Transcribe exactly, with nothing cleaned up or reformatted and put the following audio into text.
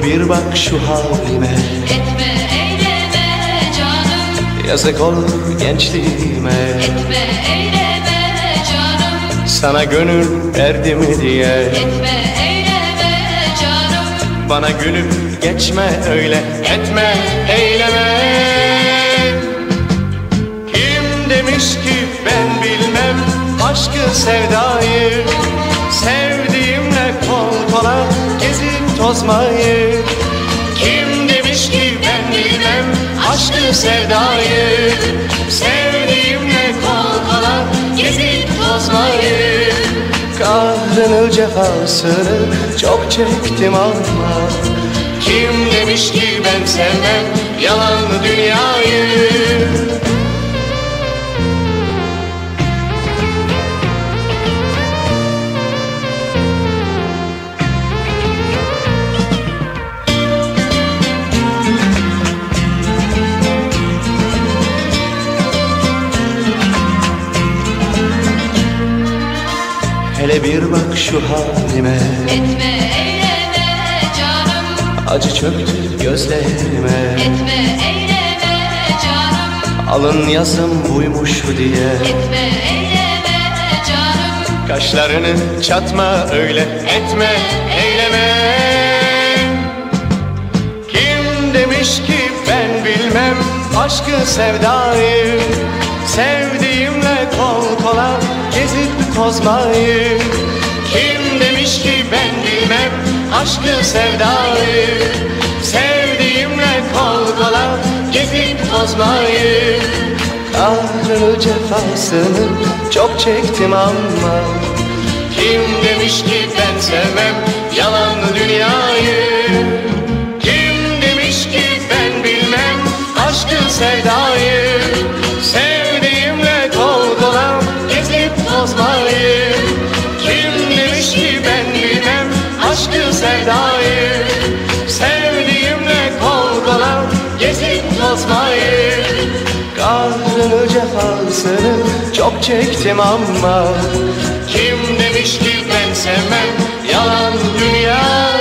Hele bir bak şu halime, Etme eyleme canım, yazık olur gençliğime. etme eyleme canım, Sana gönül verdim diye etme eyleme canım, bana gülüp geçme öyle. Etme eyleme. Kim demiş ki ben bilmem aşkı sevdayı, sevdiğimle kol kola gezip tozmayı. Kim demiş ki ben bilmem aşkı sevdayı, sevdiğimle kol kola gezip tozmayı. Kahrını cefasını çok çektim ama kim demiş ki ben sevmem yalanlı dünyayı. Hele bir bak şu halime, etme eyleme canım, acı çöktü gözlerime. etme eyleme canım, Alın yazım buymuş diye etme eyleme canım, kaşlarını çatma öyle. Etme eyleme. Kim demiş ki ben bilmem aşkı sevdayı, sevdiğimle kol kola gezip tozmayı. Kim demiş ki ben bilmem aşkı sevdayı, sevdiğimle kol kola gezip tozmayı. Kahrını cefasını çok çektim ama kim demiş ki ben sevmem yalanlı dünyayı. Kim demiş ki ben bilmem aşkı sevdayı, sevdiğimle kol kola gezip tozmayı. Kim demiş ki ben bilmem aşkı sevdayı, sevdiğimle kol kola gezip tozmayı. Kahrını cefasını çok çektim ama kim demiş ki ben sevmem yalan dünya.